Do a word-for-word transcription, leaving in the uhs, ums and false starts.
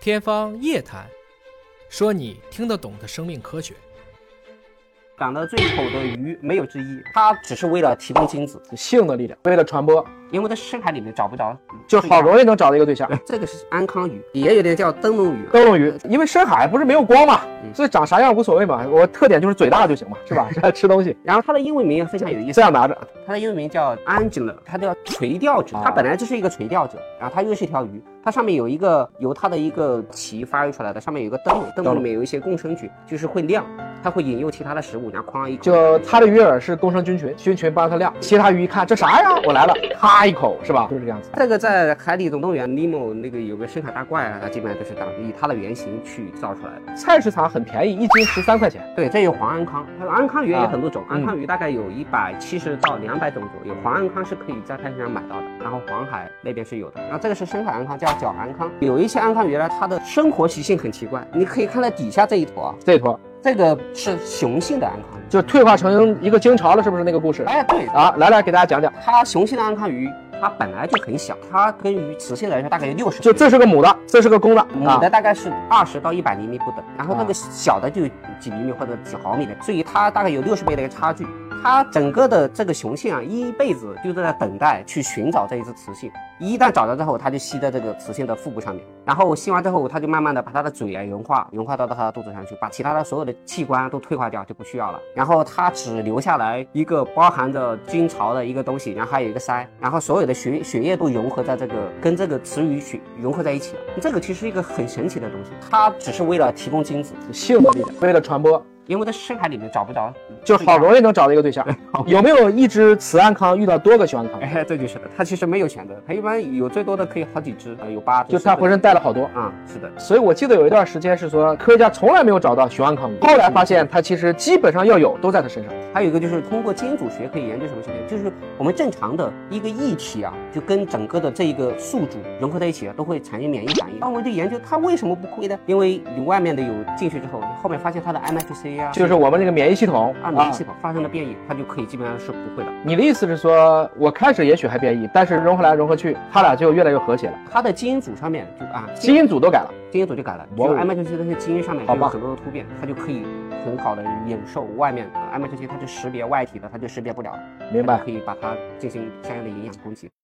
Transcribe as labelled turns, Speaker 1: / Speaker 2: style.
Speaker 1: 天方夜谭，说你听得懂的生命科学。
Speaker 2: 长得最丑的鱼没有之一，它只是为了提供精子，
Speaker 3: 性的力量，为了传播，
Speaker 2: 因为在深海里面找不着，
Speaker 3: 就好容易能找到一个对象。
Speaker 2: 这个是安康鱼，也有点叫灯笼鱼。
Speaker 3: 灯笼鱼，因为深海不是没有光嘛，
Speaker 2: 嗯、
Speaker 3: 所以长啥样无所谓嘛，我特点就是嘴大就行嘛，是吧？吃东西。
Speaker 2: 然后它的英文名也非常有意思，
Speaker 3: 这样拿着，
Speaker 2: 它的英文名叫 Angela， 它叫垂钓者，它本来就是一个垂钓者，然后它又是一条鱼。它上面有一个由它的一个鳍发育出来的，上面有一个灯笼，灯笼里面有一些共生菌，就是会亮，它会引诱其他的食物，然后哐一口。
Speaker 3: 就它的鱼饵是共生菌群，菌群帮它亮，其他鱼一看这啥呀，我来了，咔一口，是吧？就是这样子。
Speaker 2: 这个在《海底总动员》尼莫那个有个深海大怪啊，它基本上就是当以它的原型去造出来的。
Speaker 3: 菜市场很便宜，一斤十三块钱。
Speaker 2: 对，这有黄安康，它安康鱼也有很多种，
Speaker 3: 啊、
Speaker 2: 安康鱼大概有一百七十到两百种左右，黄安康是可以在菜市场买到的，然后黄海那边是有的。然后这个是深海安康，叫角安康。有一些安康鱼呢，它的生活习性很奇怪，你可以看到底下这一坨啊，
Speaker 3: 这一坨，
Speaker 2: 这个是雄性的安康鱼，
Speaker 3: 就退化成一个鲸巢了，是不是那个故事？
Speaker 2: 哎，对
Speaker 3: 啊，来来给大家讲讲，
Speaker 2: 它雄性的安康鱼。它本来就很小，它跟鱼雌性来说大概有六十，
Speaker 3: 就这是个母的，这是个公的，
Speaker 2: 母的大概是二十到一百厘米不等，然后那个小的就几厘米或者几毫米的，所以它大概有六十倍的一个差距。它整个的这个雄性啊，一辈子就在等待去寻找这一只雌性，一旦找到之后，它就吸在这个雌性的腹部上面，然后吸完之后，它就慢慢的把它的嘴啊融化，融化到它的肚子上去，把其他的所有的器官都退化掉，就不需要了。然后它只留下来一个包含着精巢的一个东西，然后还有一个鳃，然后所有的血血液都融合在这个跟这个雌鱼血融合在一起了。这个其实是一个很神奇的东西，它只是为了提供精子，
Speaker 3: 性的力量，为了传播。
Speaker 2: 因为在深海里面找不着，
Speaker 3: 就好容易能找到一个对象。有没有一只雌安康遇到多个雄安康？
Speaker 2: 哎，这就是的，它其实没有选择，它一般有最多的可以好几只，有八只，
Speaker 3: 就它浑身带了好多
Speaker 2: 啊、嗯。是的，
Speaker 3: 所以我记得有一段时间是说科学家从来没有找到雄安康鱼，后来发现它其实基本上要有都在它身上。
Speaker 2: 还有一个就是通过基因组学可以研究什么事情，就是我们正常的一个液体啊，就跟整个的这一个宿主融合在一起啊，都会产生免疫反应。那我们就研究它为什么不会呢？因为你外面的有进去之后，你后面发现它的 M H C 啊，
Speaker 3: 就是我们这个免疫系统
Speaker 2: 啊，免疫系统发生了变异，它就可以基本上是不会的。
Speaker 3: 你的意思是说，我开始也许还变异，但是融合来融合去，它俩就越来越和谐了。
Speaker 2: 它的基因组上面就啊，
Speaker 3: 基因组都改了，
Speaker 2: 基因组就改了，就 M H C 这些基因上面就有很多的突变，它就可以很好的忍受外面的 M H C， 它就识别外体的，它就识别不了，
Speaker 3: 明白？
Speaker 2: 可以把它进行相应的营养供给。